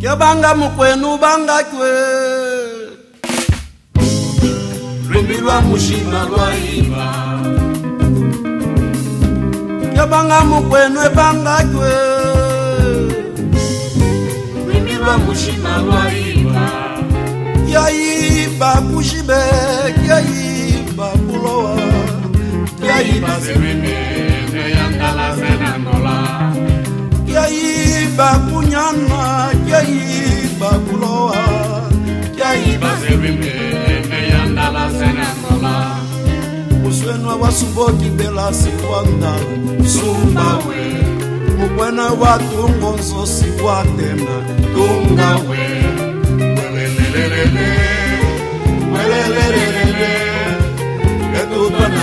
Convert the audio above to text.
Yabanga mukwenu banga kwe Lumbilwa mushima lwaimba Yabanga mukwenu banga kwe Lumbilwa mushima lwaimba Yaiba kushibe Yaiba kuloa Yaiba zewime Neyandala zenandola Yaiba kunyana, yaiba kuloa, yaiba zewime, meyandala zenandola. Uswenwa wasuboki bela siwanda, sumbawe. Mukwena watu ngonzo siwatema, tungawe. Welelelelele, welelelelele, etupa